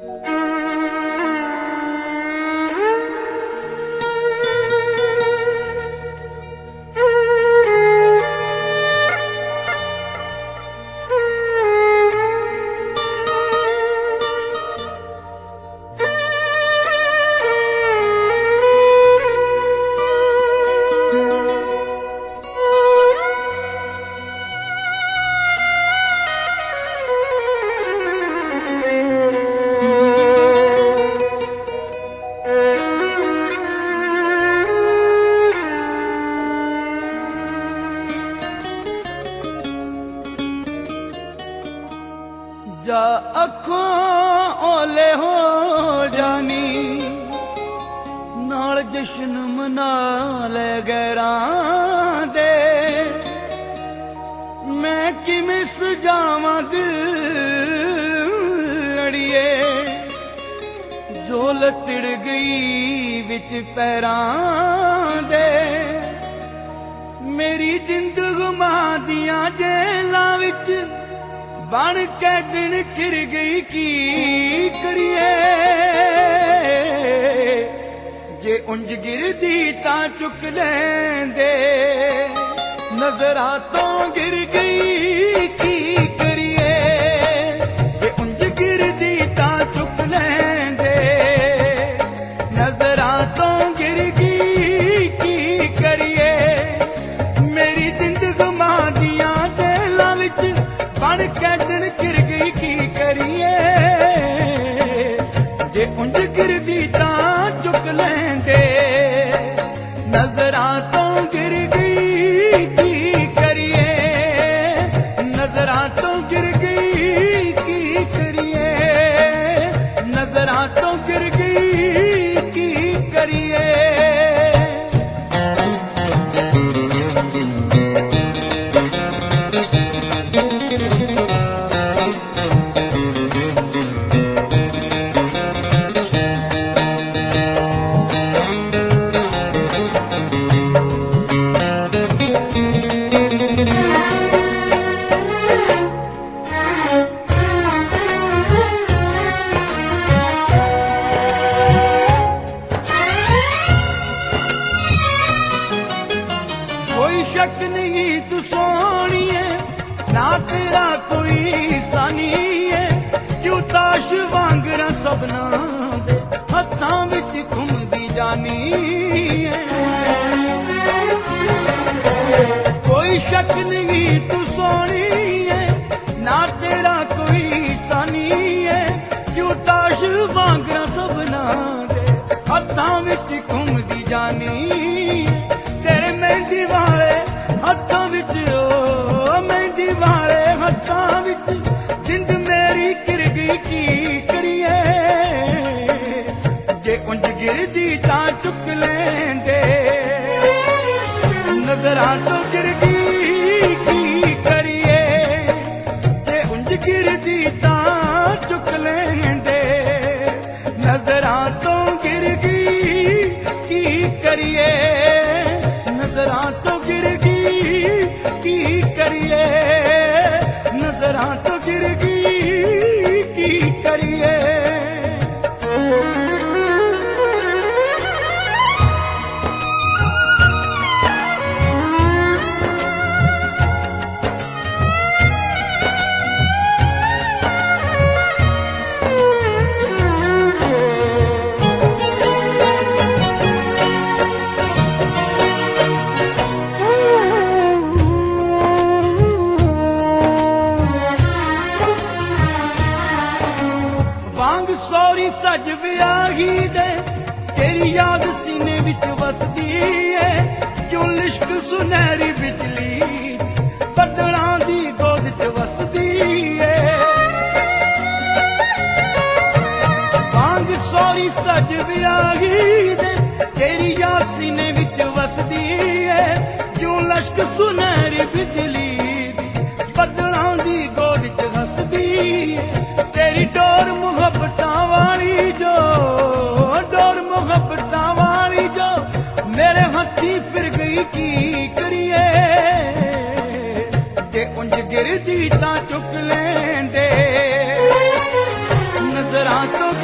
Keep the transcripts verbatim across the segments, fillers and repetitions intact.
जा अखों ओले हो जानी नाल जश्न मना ले गैरां दे मैं किवें सजावां दिल अड़िए जो लतड़ गई विच पैरां दे मेरी जिंद गुमा दियां जेलां विच बन के दिन घिर गई की करिए जे उंज गिरदी तां चुक लेंदे नजरा तो गिर गई की करिए जे उंज गिरदी तां चुक लेंदे नजरा तो गिर गई की करिए मेरी जिंद गुमा दियां जेलां विच बन के दिन गिर गई की करिए जे उंज गिरदी तां चुक लेंदे नजरां तो गिर गई की करिए नजरां तो गिर गई की करिए नजरां तो गिर गई की करिए शक नहीं तू सोनी है ना तेरा कोई सानी है क्यों ताश वांगरा सबना दे हत्थां विच घुमदी जानी है कोई शक नहीं तू सोनी है ना तेरा कोई सानी है क्यों ताश वांगरा सबना दे हत्थां विच घुमदी जानी तेरे मेहंदी वाले हत्थां विच ओ मेहंदी वाले हत्थां विच जिंद मेरी गिर गई की करिए जे उंज गिरदी तां चुक लेंदे नजरां तो गिर गई की करिए जे उंज गिरदी तां चुक लेंदे नजरां तो गिर गई की करिए नजरां तो गिर गई की करिए नजरां तो गिर गई की करिए सौरी सज ब्याही दे तेरी याद सीने विच वसदी है क्यों लिश्क सुनहरी बिजली बदलां दी गोद च वसदी है वांग सौरी सज ब्याही दे तेरी याद सीने विच वसदी है क्यों लिश्क सुनहरी बिजली बदलां दी गोद च वसदी है तेरी डोर मुहब्बतां वाली जो डोर मुहब्बतां वाली जो मेरे हथी फिर गई की करिए जे उंज गिरदी तां चुक लेंदे नजरां तो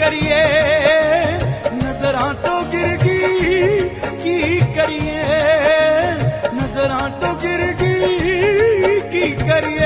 करिए नजरां तो गिर गई की करिए नजरां तो गिर गई की करिए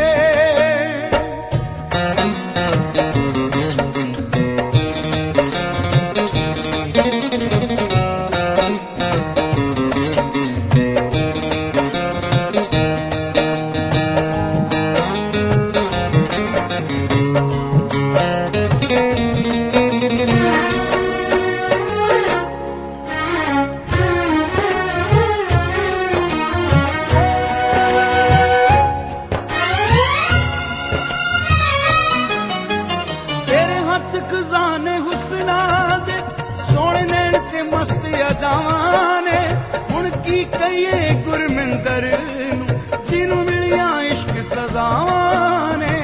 खजाने हुस्ना दे सोने नैन ते मस्त अदावां ने हुण की कहिए गुरमिंदर नूं जिन्नू मिलियां इश्क सजावां ने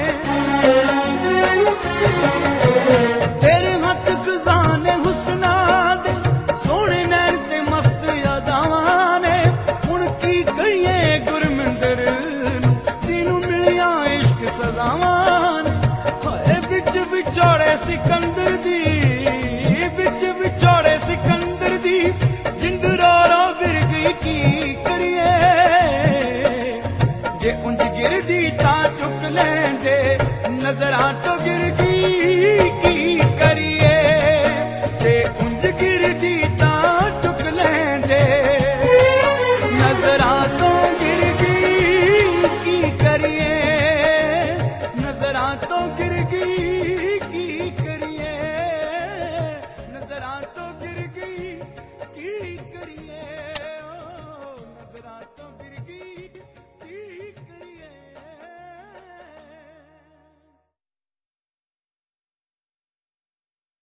तेरे हथ खजाने हुस्ना दे सोने नैन ते मस्त अदावां ने हुण की कहिए गुरमिंदर नूं जिन्नू मिलियां इश्क सजावां ने हाय विच विछोड़े सिकंदर दी विच विछोड़े सिकंदर दी जिंद रो रो गिर गई की करिए जे उंज गिरदी तां चुक लेंदे नजरां तो गिर गई की करिए जे उंज गिरदी तां चुक लेंदे नजरां तो गिर गई की करिए नजरां तो गिर गई की करिए नजरां तो गिर गई की करिए।